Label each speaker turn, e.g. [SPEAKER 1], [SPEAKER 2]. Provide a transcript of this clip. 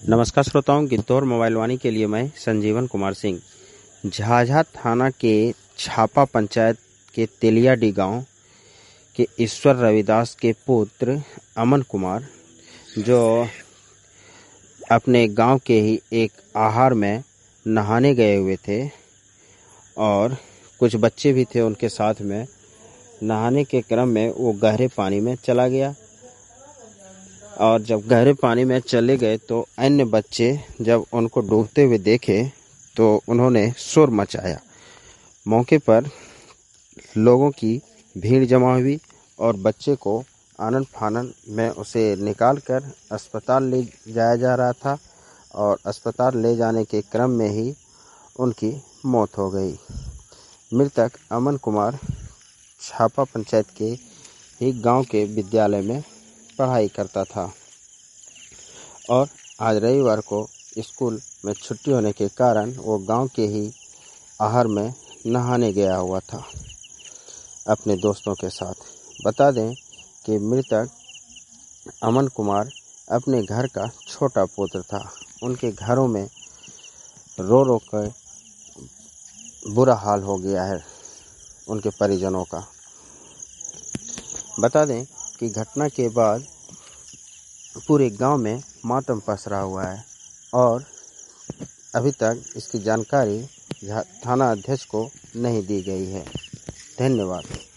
[SPEAKER 1] नमस्कार श्रोताओं, गिद्धौर मोबाइल वाणी के लिए मैं संजीवन कुमार सिंह। झाझा थाना के छापा पंचायत के तेलियाडी गांव के ईश्वर रविदास के पुत्र अमन कुमार, जो अपने गांव के ही एक आहार में नहाने गए हुए थे और कुछ बच्चे भी थे उनके साथ में। नहाने के क्रम में वो गहरे पानी में चला गया और जब गहरे पानी में चले गए तो अन्य बच्चे जब उनको डूबते हुए देखे तो उन्होंने शोर मचाया। मौके पर लोगों की भीड़ जमा हुई और बच्चे को आनन फानन में उसे निकालकर अस्पताल ले जाया जा रहा था और अस्पताल ले जाने के क्रम में ही उनकी मौत हो गई। मृतक अमन कुमार छापा पंचायत के ही गांव के विद्यालय में पढ़ाई करता था और आज रविवार को स्कूल में छुट्टी होने के कारण वो गांव के ही आहर में नहाने गया हुआ था अपने दोस्तों के साथ। बता दें कि मृतक अमन कुमार अपने घर का छोटा पुत्र था। उनके घरों में रो रो कर बुरा हाल हो गया है उनके परिजनों का। बता दें कि घटना के बाद पूरे गांव में मातम पसरा हुआ है और अभी तक इसकी जानकारी थाना अध्यक्ष को नहीं दी गई है। धन्यवाद।